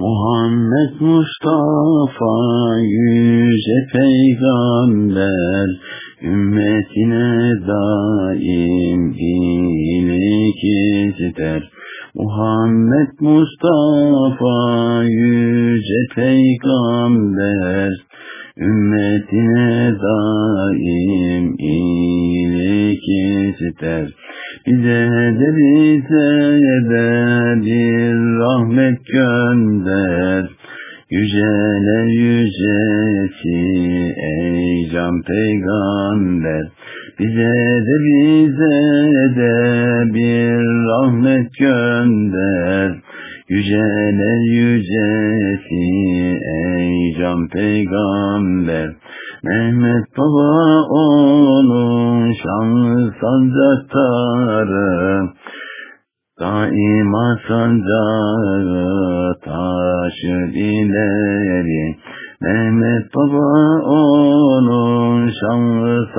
Muhammed Mustafa yüce peygamber, ümmetine daim iyilik ister. Muhammed Mustafa yüce peygamber, ümmetine daim iyilik ister. Bize de bir rahmet gönder, yüceler yücesi ey can peygamber. Bize de bir rahmet gönder, yüceler yücesi ey can peygamber. Mehmet Baba onun şanlı sancaktarı, daima sancağı taşır ileri. Mehmet Baba onun şanlı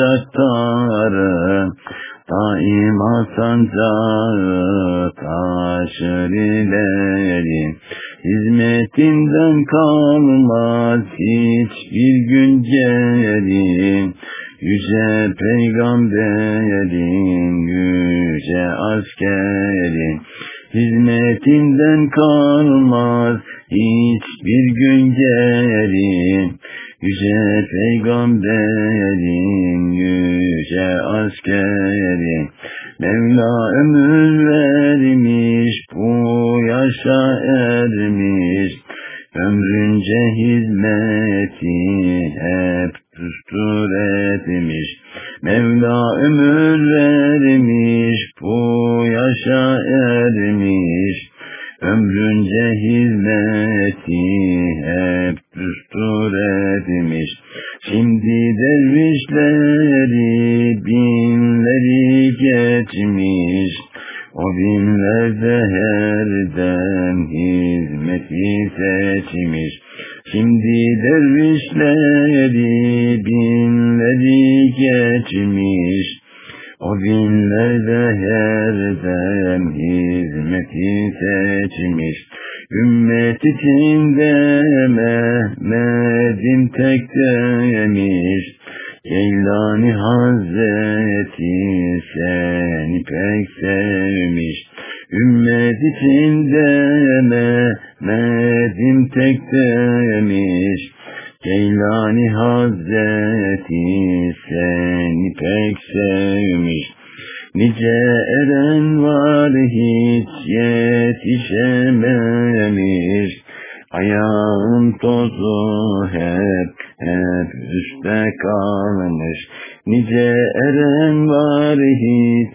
sancaktarı, daima sancağı taşır ileri. Hizmetinden kalmaz hiçbir gün geri, yüce peygamberin yüce askeri. Hizmetinden kalmaz hiçbir gün geri, yüce peygamberin yüce askeri. Mevla ömür vermiş, bu yaşa ermiş, ömrünce hizmeti hep düstur etmiş. Mevla ömür vermiş, bu yaşa ermiş, ömrünce hizmeti hep düstur etmiş. Şimdi dervişleri binleri geçmiş, o binlerde herden hizmeti seçmiş. Şimdi dervişleri binleri geçmiş, o binlerde herden hizmeti seçmiş. Ümmet içinde Mehmet'in tek demiş, Geylani Hazreti seni pek sevmiş. Ümmet içinde Mehmet'in tek demiş, Geylani Hazreti seni pek sevmiş. Nice eren var hiç yetişememiş, ayağın tozu hep üstte kalmış. Nice eren var hiç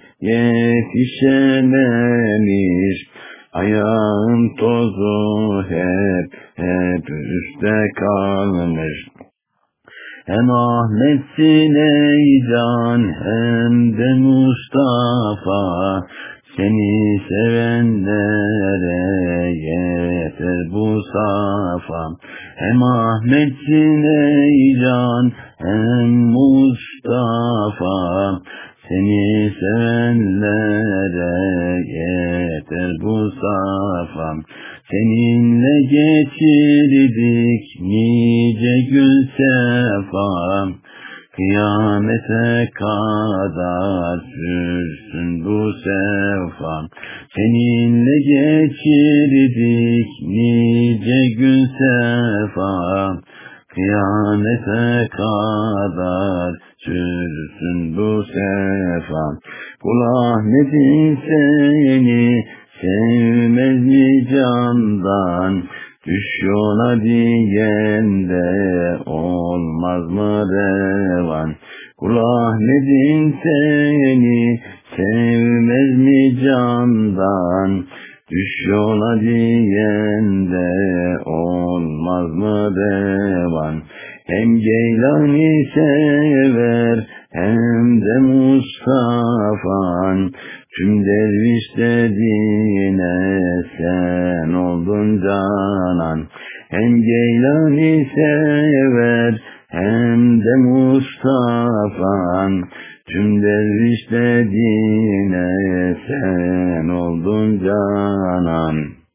yetişememiş, ayağın tozu hep üstte kalmış. Hem Ahmet'sin ey can hem de Mustafa, seni sevenlere yeter bu safa. Hem Ahmet'sin ey can hem Mustafa, seni sevenlere yeter bu safa. Seninle geçirdik nice gün sefa, kıyamete kadar sürsün bu sefa. Seninle geçirdik nice gün sefa, kıyamete kadar sürsün bu sefa. Kul Ahmet'in seni sevmez mi candan, düş yola diyende olmaz mı revan? Kul Ahmet'in seni sevmez mi candan, düş yola diyende olmaz mı revan? Hem Geylani sever hem de Mustafa'an, tüm derviş dediğine sen oldun canan. Hem Geylani sever